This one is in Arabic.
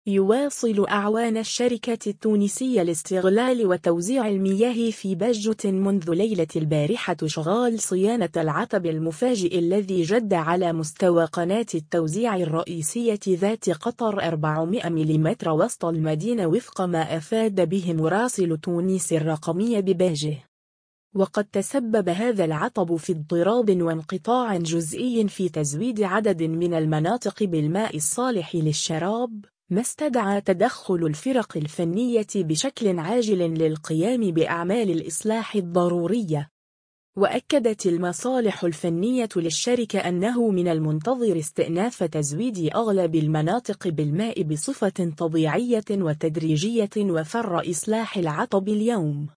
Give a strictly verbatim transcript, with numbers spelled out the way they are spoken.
يواصل أعوان الشركة التونسية لاستغلال وتوزيع المياه في بجة منذ ليلة البارحة شغال صيانة العتب المفاجئ الذي جد على مستوى قناة التوزيع الرئيسية ذات قطر أربعمائة ملم وسط المدينة وفق ما أفاد به مراسل تونس الرقمية بباجة. وقد تسبب هذا العطب في اضطراب وانقطاع جزئي في تزويد عدد من المناطق بالماء الصالح للشراب، ما استدعى تدخل الفرق الفنية بشكل عاجل للقيام بأعمال الإصلاح الضرورية. وأكدت المصالح الفنية للشركة أنه من المنتظر استئناف تزويد أغلب المناطق بالماء بصفة طبيعية وتدريجية وفر إصلاح العطب اليوم.